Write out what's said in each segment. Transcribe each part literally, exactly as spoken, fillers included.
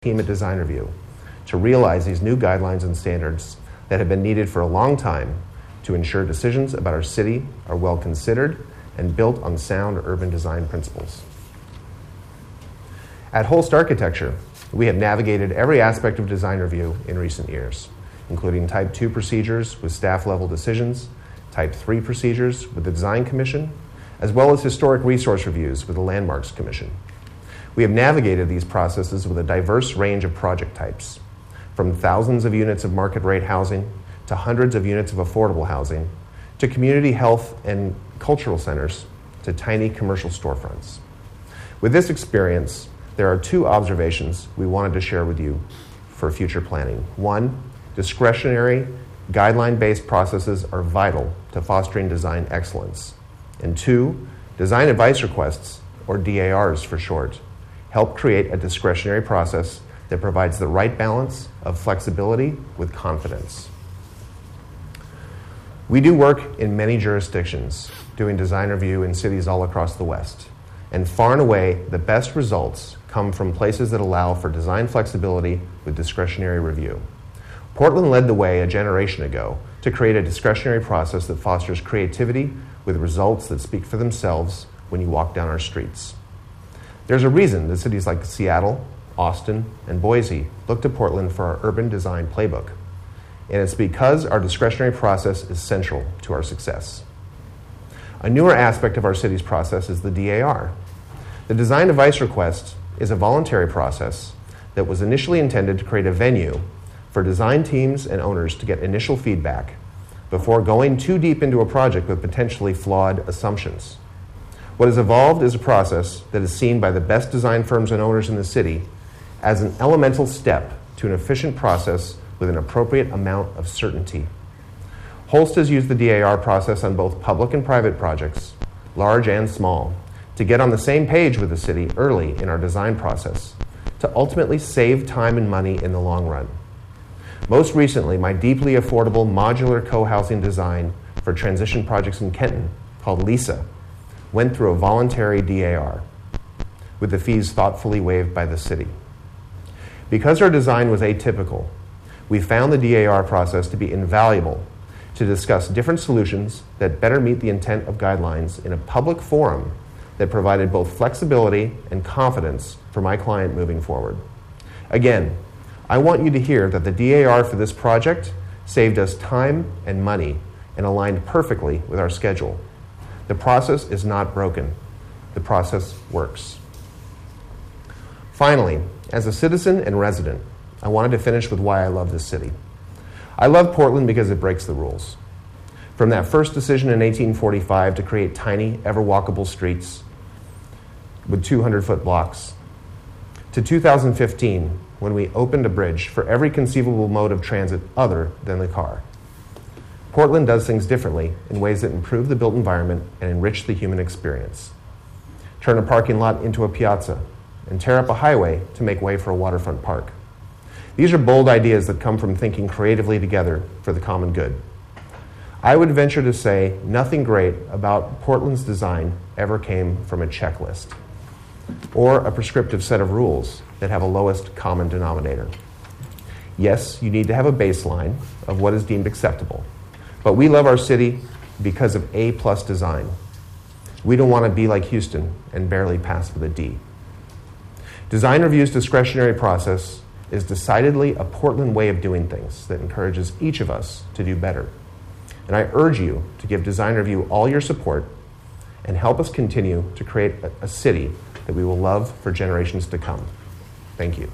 team at Design Review to realize these new guidelines and standards that have been needed for a long time to ensure decisions about our city are well considered and built on sound urban design principles. At Holst Architecture, we have navigated every aspect of Design Review in recent years, including Type two procedures with staff-level decisions, Type three procedures with the Design Commission, as well as historic resource reviews with the Landmarks Commission. We have navigated these processes with a diverse range of project types, from thousands of units of market-rate housing to hundreds of units of affordable housing, to community health and cultural centers, to tiny commercial storefronts. With this experience, there are two observations we wanted to share with you for future planning. One, discretionary, guideline-based processes are vital to fostering design excellence. And two, design advice requests, or D A Rs for short, help create a discretionary process that provides the right balance of flexibility with confidence. We do work in many jurisdictions, doing design review in cities all across the West. And far and away, the best results come from places that allow for design flexibility with discretionary review. Portland led the way a generation ago to create a discretionary process that fosters creativity with results that speak for themselves when you walk down our streets. There's a reason that cities like Seattle, Austin, and Boise look to Portland for our urban design playbook. And it's because our discretionary process is central to our success. A newer aspect of our city's process is the D A R. The design advice request is a voluntary process that was initially intended to create a venue for design teams and owners to get initial feedback before going too deep into a project with potentially flawed assumptions. What has evolved is a process that is seen by the best design firms and owners in the city as an elemental step to an efficient process with an appropriate amount of certainty. Holst has used the D A R process on both public and private projects, large and small, to get on the same page with the city early in our design process, to ultimately save time and money in the long run. Most recently, my deeply affordable modular co-housing design for transition projects in Kenton, called Lisa, went through a voluntary D A R, with the fees thoughtfully waived by the city. Because our design was atypical, we found the D A R process to be invaluable to discuss different solutions that better meet the intent of guidelines in a public forum that provided both flexibility and confidence for my client moving forward. Again, I want you to hear that the D A R for this project saved us time and money and aligned perfectly with our schedule. The process is not broken. The process works. Finally, as a citizen and resident, I wanted to finish with why I love this city. I love Portland because it breaks the rules. From that first decision in eighteen forty-five to create tiny, ever-walkable streets with two hundred foot blocks, to two thousand fifteen, when we opened a bridge for every conceivable mode of transit other than the car. Portland does things differently in ways that improve the built environment and enrich the human experience. Turn a parking lot into a piazza and tear up a highway to make way for a waterfront park. These are bold ideas that come from thinking creatively together for the common good. I would venture to say nothing great about Portland's design ever came from a checklist or a prescriptive set of rules that have a lowest common denominator. Yes, you need to have a baseline of what is deemed acceptable, but we love our city because of A-plus design. We don't want to be like Houston and barely pass with a D. Design Review's discretionary process is decidedly a Portland way of doing things that encourages each of us to do better. And I urge you to give Design Review all your support and help us continue to create a, a city that we will love for generations to come. Thank you.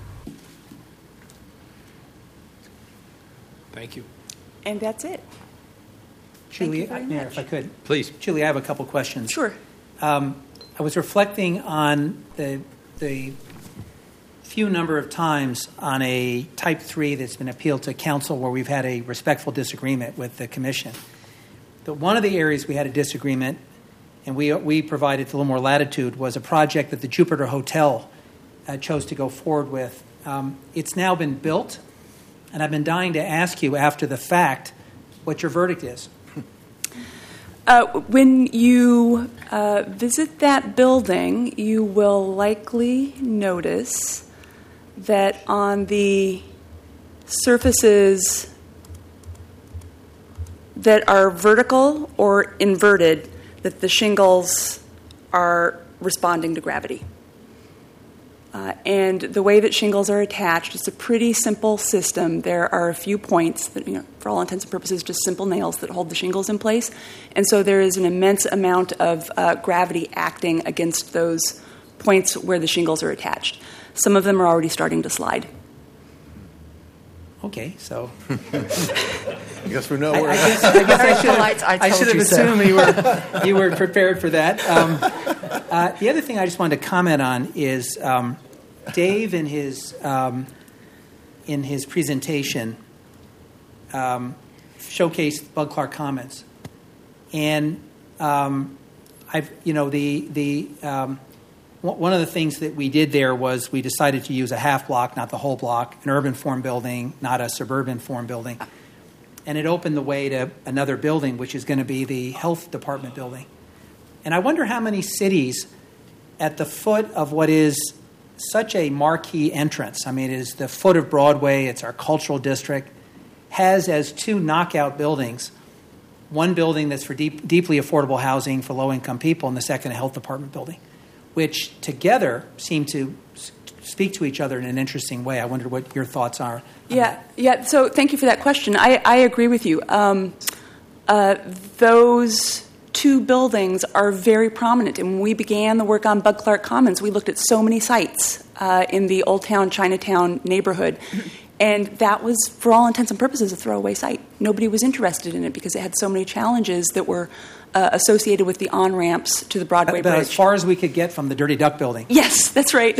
Thank you. And that's it. Julie, Thank you very Mayor, much. if I could. Please. Julie, I have a couple questions. Sure. Um, I was reflecting on the the few number of times on a Type three that's been appealed to council where we've had a respectful disagreement with the commission. But one of the areas we had a disagreement, and we we provided a little more latitude, was a project that the Jupiter Hotel uh, chose to go forward with. Um, it's now been built, and I've been dying to ask you after the fact what your verdict is. Uh, when you uh, visit that building, you will likely notice that on the surfaces that are vertical or inverted, that the shingles are responding to gravity. Uh, and the way that shingles are attached, it's a pretty simple system. There are a few points that, you know, for all intents and purposes, just simple nails that hold the shingles in place. And so there is an immense amount of uh, gravity acting against those points where the shingles are attached. Some of them are already starting to slide. Okay, so I guess we know I, where. I guess I, guess I should polite, I have, I told should have you so. assumed you were you were prepared for that. Um, uh, the other thing I just wanted to comment on is um, Dave in his um, in his presentation um, showcased Bud Clark Commons, and um, I've you know the the um, one of the things that we did there was we decided to use a half block, not the whole block, an urban form building, not a suburban form building. And it opened the way to another building, which is going to be the health department building. And I wonder how many cities at the foot of what is such a marquee entrance, I mean, it is the foot of Broadway, it's our cultural district, has as two knockout buildings, one building that's for deep, deeply affordable housing for low-income people, and the second a health department building, which together seem to speak to each other in an interesting way. I wonder what your thoughts are. Yeah, yeah. So thank you for that question. I, I agree with you. Um, uh, those two buildings are very prominent. And when we began the work on Bud Clark Commons, we looked at so many sites uh, in the Old Town, Chinatown neighborhood. And that was, for all intents and purposes, a throwaway site. Nobody was interested in it because it had so many challenges that were uh, associated with the on-ramps to the Broadway About Bridge. as far as we could get from the Dirty Duck building. Yes, that's right.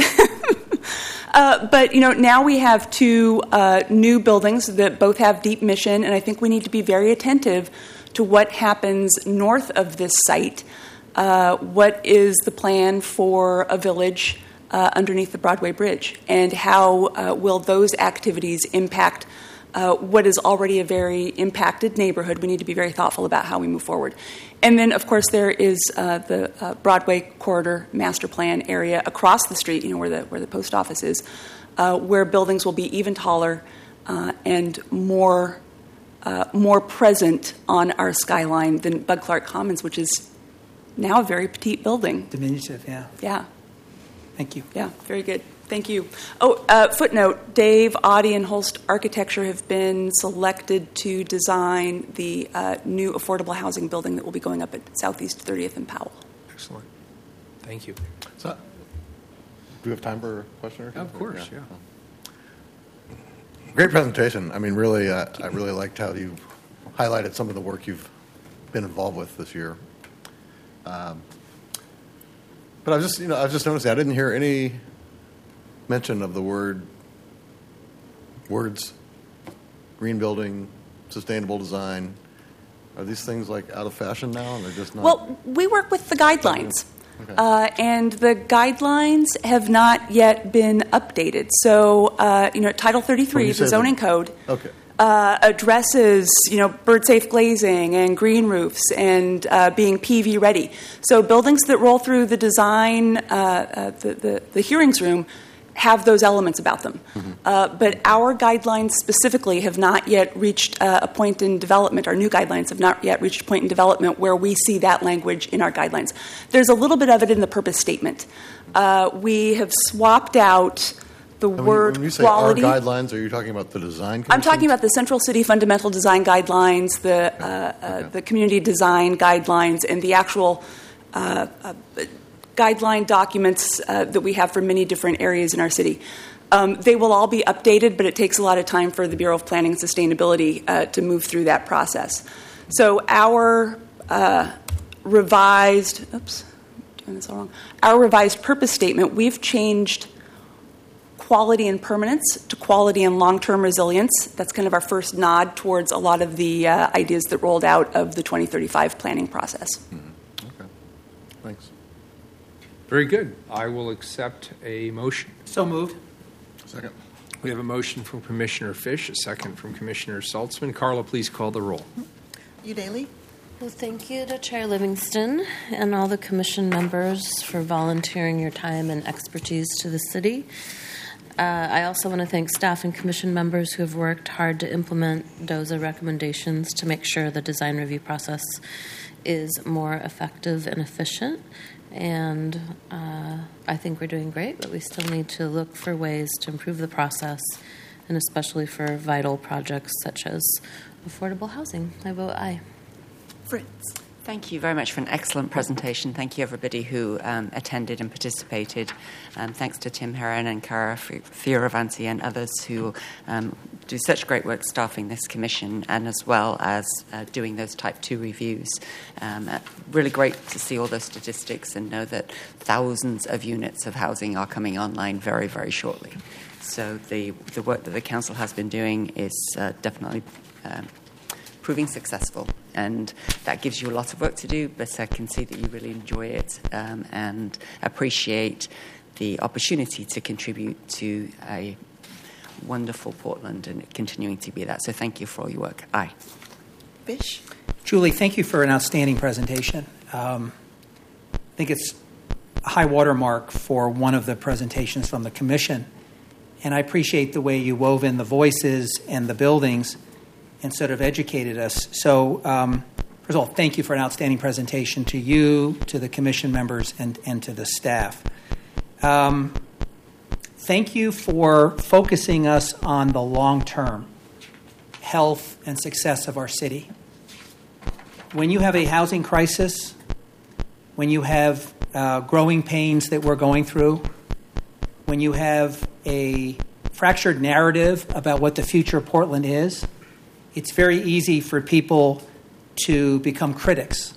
uh, but, you know, now we have two uh, new buildings that both have deep mission, and I think we need to be very attentive to what happens north of this site. Uh, what is the plan for a village uh, underneath the Broadway Bridge, and how uh, will those activities impact uh, what is already a very impacted neighborhood? We need to be very thoughtful about how we move forward. And then, of course, there is uh, the uh, Broadway Corridor Master Plan area across the street, you know, where the where the post office is, uh, where buildings will be even taller uh, and more uh, more present on our skyline than Bud Clark Commons, which is now a very petite building. Diminutive, yeah. Yeah, Thank you. yeah, very good. Thank you. Oh, uh, footnote, Dave, Audie, and Holst Architecture have been selected to design the uh, new affordable housing building that will be going up at Southeast thirtieth and Powell. Excellent. Thank you. So, do we have time for a question? Or Of course, yeah. Great presentation. I mean, really, uh, I really liked how you highlighted some of the work you've been involved with this year. Um, but I was just, you know, I was just noticing I didn't hear any mention of the word words, green building, sustainable design. Are these things like out of fashion now, and they're just not? Well, we work with the guidelines. Okay. Uh, and the guidelines have not yet been updated. So, uh, you know, Title When thirty-three, you the say zoning the- code, Okay. uh, addresses, you know, bird-safe glazing and green roofs and uh, being P V ready. So buildings that roll through the design, uh, uh, the, the, the hearings room, have those elements about them. Mm-hmm. Uh, but our guidelines specifically have not yet reached uh, a point in development, our new guidelines have not yet reached a point in development where we see that language in our guidelines. There's a little bit of it in the purpose statement. Uh, we have swapped out the And when you- word when you say quality. our guidelines, are you talking about the design commission? I'm talking about the Central City Fundamental Design Guidelines, the, uh, uh, Okay. the Community Design Guidelines, and the actual uh, uh, guideline documents uh, that we have for many different areas in our city. Um, they will all be updated, but it takes a lot of time for the Bureau of Planning and Sustainability uh, to move through that process. So our uh, revised, oops, I'm doing this all wrong. Our revised purpose statement, we've changed quality and permanence to quality and long-term resilience. That's kind of our first nod towards a lot of the uh, ideas that rolled out of the twenty thirty-five planning process. Mm-hmm. Okay. Thanks. Very good. I will accept a motion. So moved. Second. We have a motion from Commissioner Fish, a second from Commissioner Saltzman. Carla, please call the roll. Udaly? Well, thank you to Chair Livingston and all the commission members for volunteering your time and expertise to the city. Uh, I also want to thank staff and commission members who have worked hard to implement D O Z A recommendations to make sure the design review process is more effective and efficient. And uh, I think we're doing great, but we still need to look for ways to improve the process, and especially for vital projects such as affordable housing. I vote aye. Fritz. Thank you very much for an excellent presentation. Thank you, everybody who um, attended and participated. Um, thanks to Tim Heron and Cara Fioravanti and others who um, do such great work staffing this commission, and as well as uh, doing those type two reviews. Um, uh, really great to see all those statistics and know that thousands of units of housing are coming online very, very shortly. So the, the work that the council has been doing is uh, definitely um, proving successful, and that gives you a lot of work to do, but I can see that you really enjoy it um, and appreciate the opportunity to contribute to a wonderful Portland and continuing to be that. So thank you for all your work. Aye. Bish. Julie, thank you for an outstanding presentation. Um, I think it's a high watermark for one of the presentations from the Commission, and I appreciate the way you wove in the voices and the buildings and sort of educated us. So, um, first of all, thank you for an outstanding presentation to you, to the Commission members, and, and to the staff. Um, thank you for focusing us on the long-term health and success of our city. When you have a housing crisis, when you have uh, growing pains that we're going through, when you have a fractured narrative about what the future of Portland is, it's very easy for people to become critics.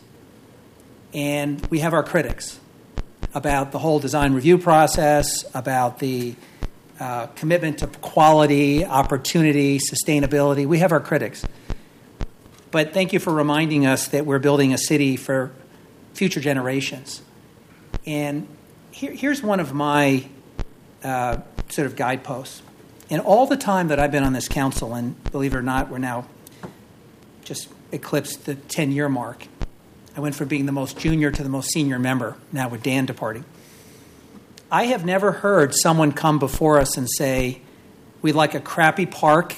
And we have our critics about the whole design review process, about the uh, commitment to quality, opportunity, sustainability. We have our critics. But thank you for reminding us that we're building a city for future generations. And here, here's one of my uh, sort of guideposts. In all the time that I've been on this council, and believe it or not, we're now just eclipsed the ten-year mark. I went from being the most junior to the most senior member, now with Dan departing. I have never heard someone come before us and say, we'd like a crappy park,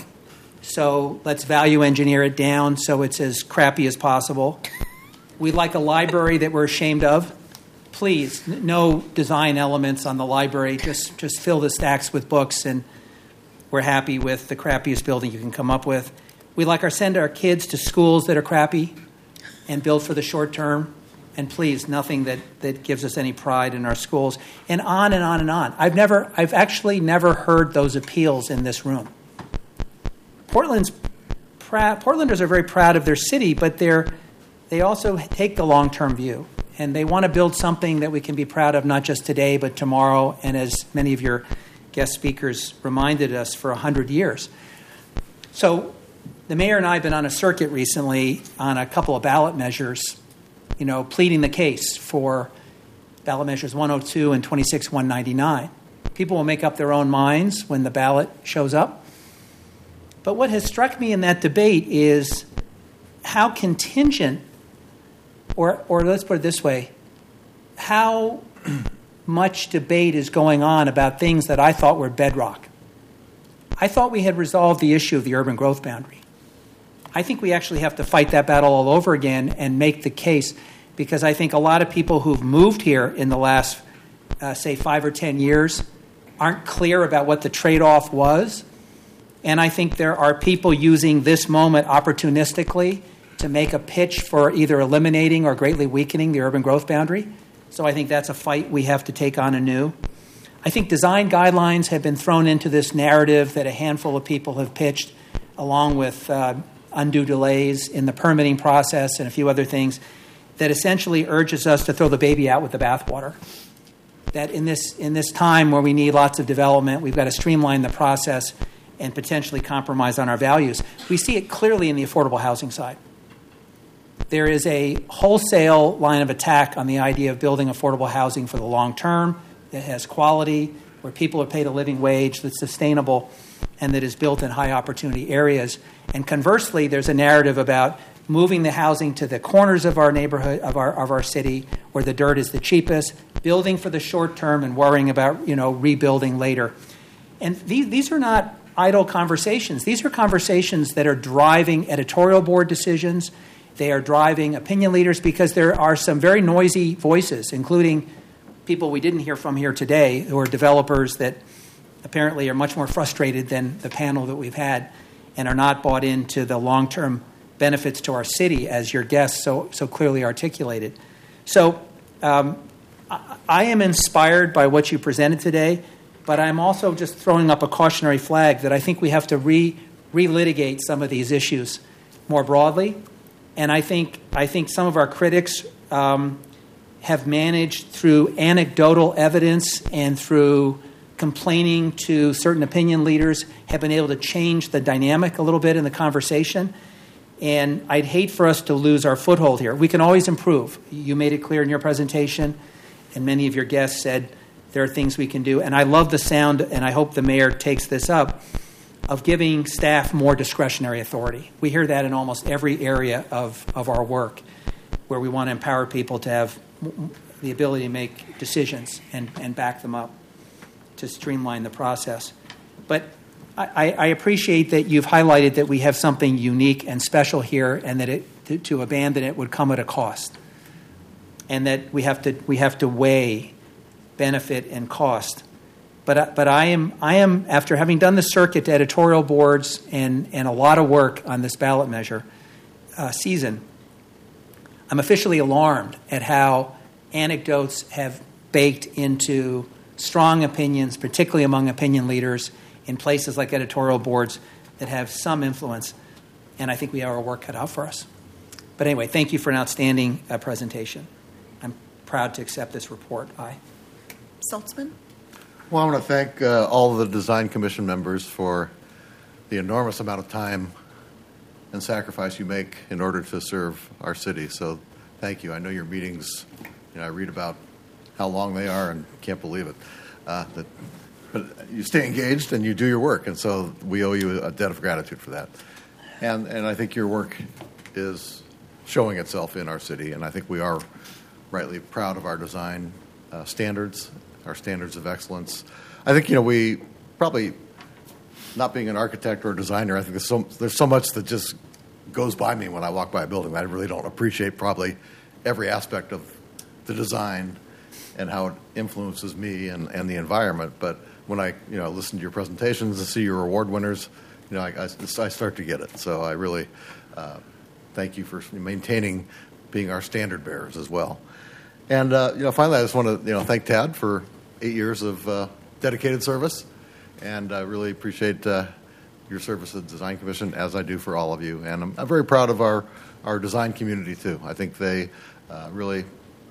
so let's value engineer it down so it's as crappy as possible. We'd like a library that we're ashamed of. Please, n- no design elements on the library. Just, just fill the stacks with books, and we're happy with the crappiest building you can come up with. We like our send our kids to schools that are crappy and build for the short term. And please, nothing that, that gives us any pride in our schools. And on and on and on. I've never, I've actually never heard those appeals in this room. Portland's proud, Portlanders are very proud of their city, but they're, they also take the long-term view. And they want to build something that we can be proud of, not just today, but tomorrow, and as many of your guest speakers reminded us, for one hundred years. So the mayor and I have been on a circuit recently on a couple of ballot measures, you know, pleading the case for ballot measures one oh two and twenty-six one ninety-nine. People will make up their own minds when the ballot shows up. But what has struck me in that debate is how contingent, or, or let's put it this way, how much debate is going on about things that I thought were bedrock. I thought we had resolved the issue of the urban growth boundary. I think we actually have to fight that battle all over again and make the case, because I think a lot of people who've moved here in the last, uh, say, five or ten years aren't clear about what the trade-off was. And I think there are people using this moment opportunistically to make a pitch for either eliminating or greatly weakening the urban growth boundary. So I think that's a fight we have to take on anew. I think design guidelines have been thrown into this narrative that a handful of people have pitched, along with uh, undue delays in the permitting process and a few other things, that essentially urges us to throw the baby out with the bathwater. That in this in this time where we need lots of development, we've got to streamline the process and potentially compromise on our values. We see it clearly in the affordable housing side. There is a wholesale line of attack on the idea of building affordable housing for the long term that has quality, where people are paid a living wage, that's sustainable, and that is built in high opportunity areas. And conversely, there's a narrative about moving the housing to the corners of our neighborhood, of our of our city, where the dirt is the cheapest, building for the short term and worrying about, you know, rebuilding later. And these, these are not idle conversations. These are conversations that are driving editorial board decisions. They are driving opinion leaders because there are some very noisy voices, including people we didn't hear from here today who are developers that apparently are much more frustrated than the panel that we've had and are not bought into the long-term benefits to our city, as your guests so, so clearly articulated. So um, I, I am inspired by what you presented today, but I'm also just throwing up a cautionary flag that I think we have to re, relitigate some of these issues more broadly. And I think, I think some of our critics um, have managed through anecdotal evidence and through complaining to certain opinion leaders, have been able to change the dynamic a little bit in the conversation. And I'd hate for us to lose our foothold here. We can always improve. You made it clear in your presentation, and many of your guests said there are things we can do. And I love the sound, and I hope the mayor takes this up, of giving staff more discretionary authority. We hear that in almost every area of, of our work, where we want to empower people to have the ability to make decisions and, and back them up to streamline the process. But I, I appreciate that you've highlighted that we have something unique and special here, and that it, to, to abandon it would come at a cost, and that we have to we have to weigh benefit and cost. But but I am I am after having done the circuit to editorial boards and and a lot of work on this ballot measure uh, season, I'm officially alarmed at how anecdotes have baked into strong opinions, particularly among opinion leaders in places like editorial boards that have some influence. And I think we have our work cut out for us. But anyway, thank you for an outstanding uh, presentation. I'm proud to accept this report. Aye. Saltzman? Well, I want to thank uh, all of the Design Commission members for the enormous amount of time and sacrifice you make in order to serve our city. So thank you. I know your meetings, you know, I read about how long they are and can't believe it. Uh, that, but you stay engaged and you do your work, and so we owe you a debt of gratitude for that. And and I think your work is showing itself in our city, and I think we are rightly proud of our design uh, standards, our standards of excellence. I think, you know, we probably, not being an architect or a designer, I think there's so, there's so much that just goes by me when I walk by a building that I really don't appreciate probably every aspect of the design and how it influences me and, and the environment. But when I, you know, listen to your presentations and see your award winners, you know, I, I, I start to get it. So I really uh, thank you for maintaining being our standard bearers as well. And, uh, you know, finally, I just want to, you know, thank Tad for eight years of uh, dedicated service. And I really appreciate uh, your service at the Design Commission, as I do for all of you. And I'm, I'm very proud of our, our design community, too. I think they uh, really...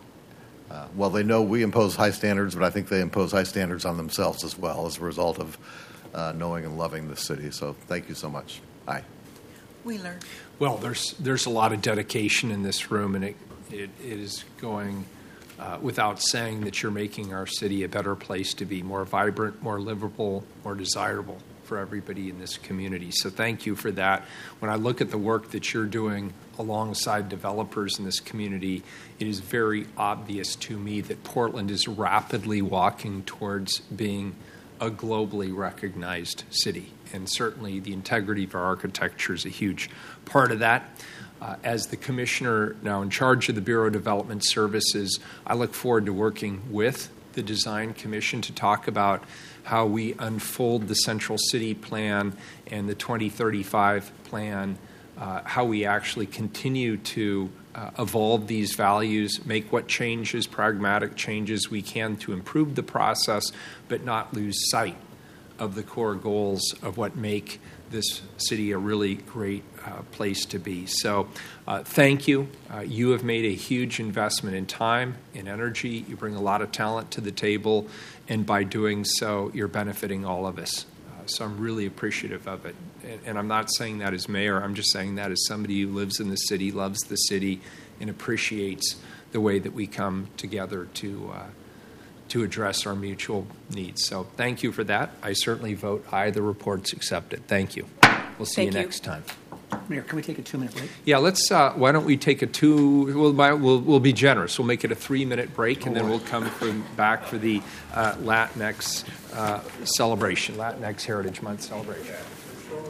Uh, well, they know we impose high standards, but I think they impose high standards on themselves as well as a result of uh, knowing and loving this city. So thank you so much. Aye. Wheeler. Well, there's there's a lot of dedication in this room, and it it, it is going uh, without saying that you're making our city a better place to be, more vibrant, more livable, more desirable for everybody in this community. So thank you for that. When I look at the work that you're doing alongside developers in this community, it is very obvious to me that Portland is rapidly walking towards being a globally recognized city. And certainly the integrity of our architecture is a huge part of that. Uh, as the commissioner now in charge of the Bureau of Development Services, I look forward to working with the Design Commission to talk about how we unfold the Central City Plan and the twenty thirty-five plan, uh, how we actually continue to uh, evolve these values, make what changes, pragmatic changes we can to improve the process, but not lose sight of the core goals of what make this city a really great uh, place to be. So uh, thank you. Uh, you have made a huge investment in time, in energy. You bring a lot of talent to the table, and by doing so, you're benefiting all of us. Uh, so I'm really appreciative of it. And, and I'm not saying that as mayor. I'm just saying that as somebody who lives in the city, loves the city, and appreciates the way that we come together to uh, to address our mutual needs. So thank you for that. I certainly vote aye. The report's accepted. Thank you. We'll see Thank you you. next time. Mayor, can we take a two-minute break? Yeah, let's. Uh, why don't we take a two? We'll, we'll we'll be generous. We'll make it a three-minute break, and then we'll come from back for the uh, Latinx uh, celebration, Latinx Heritage Month celebration.